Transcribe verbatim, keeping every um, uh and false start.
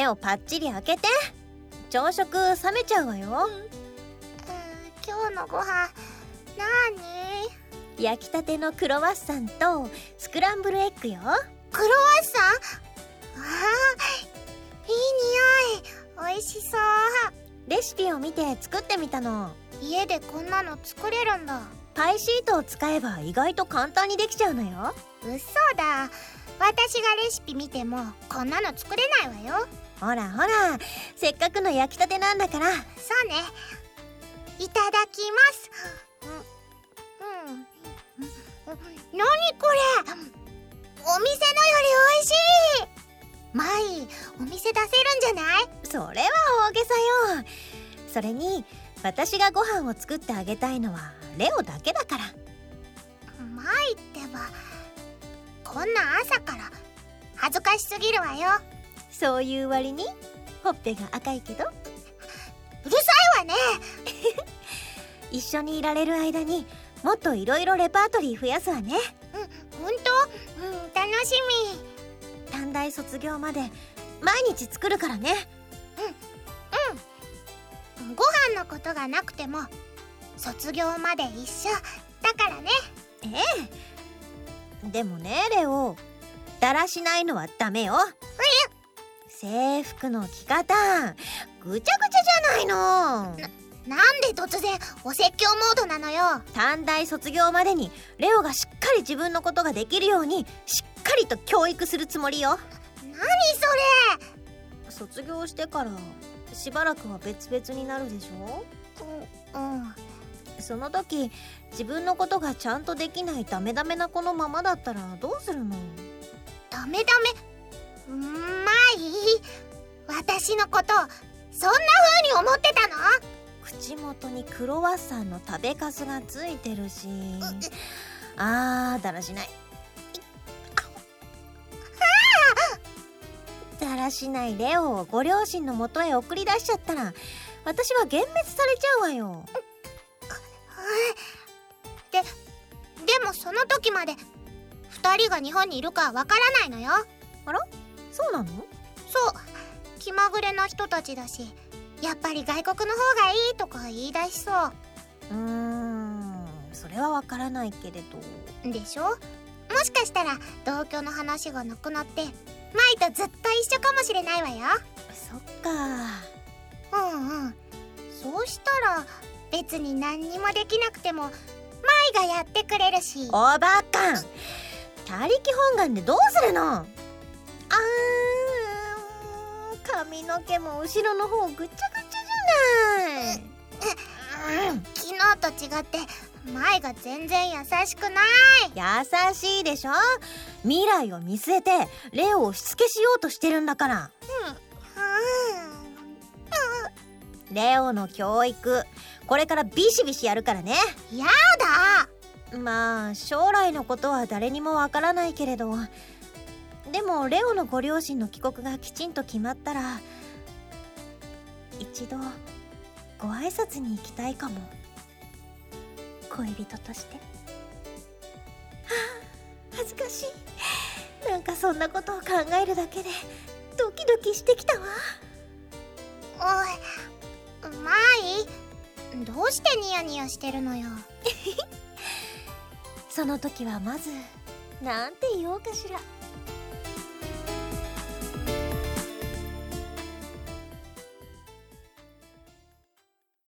目をパッチリ開けて。朝食冷めちゃうわよ。 うん、うん、今日のご飯なに？焼きたてのクロワッサンとスクランブルエッグよ。 クロワッサン？あー、いい匂い。美味しそう。 レシピを見て作ってみたの。 家でこんなの作れるんだ。 パイシートを使えば意外と簡単にできちゃうのよ。 うそだ。私がレシピ見てもこんなの作れないわよ。 ほらほら、せっかくの焼きたてなんだから。 そうね。いただきます。うん、うん、なにこれ。お店のより美味しい。マイ、お店出せるんじゃない？ それは大げさよ。それに私がご飯を作ってあげたいのはレオだけだから。 マイってば、こんな朝から恥ずかしすぎるわよ。 そういう割にほっぺが赤いけど。 うるさいわね。 一緒にいられる間にもっといろいろレパートリー増やすわね。 うん、ほんと？うん、楽しみ。 短大卒業まで毎日作るからね。 うん、うん。ご飯のことがなくても卒業まで一緒だからね。 ええ。でもねレオ、だらしないのはダメよ。制服の着方ぐちゃぐちゃじゃないの。 な、なんで突然お説教モードなのよ。 短大卒業までにレオがしっかり自分のことができるようにしっかりと教育するつもりよ。 なにそれ。 卒業してからしばらくは別々になるでしょ。 うん、うん。 その時自分のことがちゃんとできないダメダメな子のままだったらどうするの？ ダメダメ？ん、まあいい。私のことそんな風に思ってたの？ 口元にクロワッサンの食べかすがついてるし。あー、だらしない。だらしないレオをご両親のもとへ送り出しちゃったら私は幻滅されちゃうわよ。 で、でもその時まで二人が日本にいるかわからないのよ。 あら？そうなの？ そう、気まぐれな人たちだし、やっぱり外国の方がいいとか言い出しそう。 うーん、それはわからないけれど。 でしょ？もしかしたら同居の話がなくなってマイとずっと一緒かもしれないわよ。 そっか。 うんうん。そうしたら別に何にもできなくてもマイがやってくれるし。 おバカン、他力本願でどうするの？あー、髪の毛も後ろの方ぐちゃぐちゃじゃない。 うん、昨日と違ってマイが全然優しくない。 優しいでしょ。未来を見据えてレオをしつけしようとしてるんだから。 うん、 レオの教育これからビシビシやるからね。 やだ。 まあ将来のことは誰にもわからないけれど、でもレオのご両親の帰国がきちんと決まったら一度ご挨拶に行きたいかも。恋人として。はあ、恥ずかしい。なんかそんなことを考えるだけでドキドキしてきたわ。 おい、マイ、どうしてニヤニヤしてるのよ。 その時はまずなんて言おうかしら。